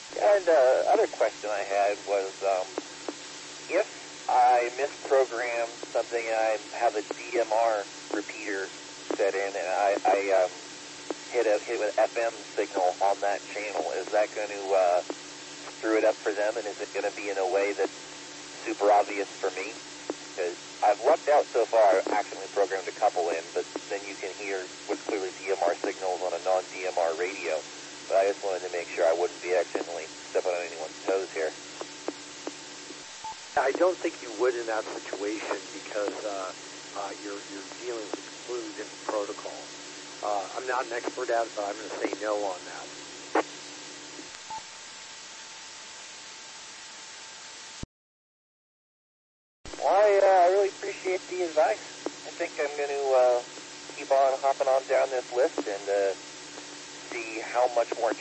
And other question I had was, if I misprogrammed something and I have a DMR repeater set in and I hit an FM signal on that channel, is that going to screw it up for them, and is it going to be in a way that's super obvious for me? Because I've lucked out so far. I've accidentally programmed a couple in, but then you can hear what's clearly DMR signals on a non-DMR radio. But I just wanted to make sure I wouldn't be accidentally stepping on anyone's toes here. I don't think you would in that situation because you're dealing with a completely different protocol. I'm not an expert at it, but I'm going to say no on that. Well, I really appreciate the advice. I think I'm going to keep on hopping on down this list and see how much more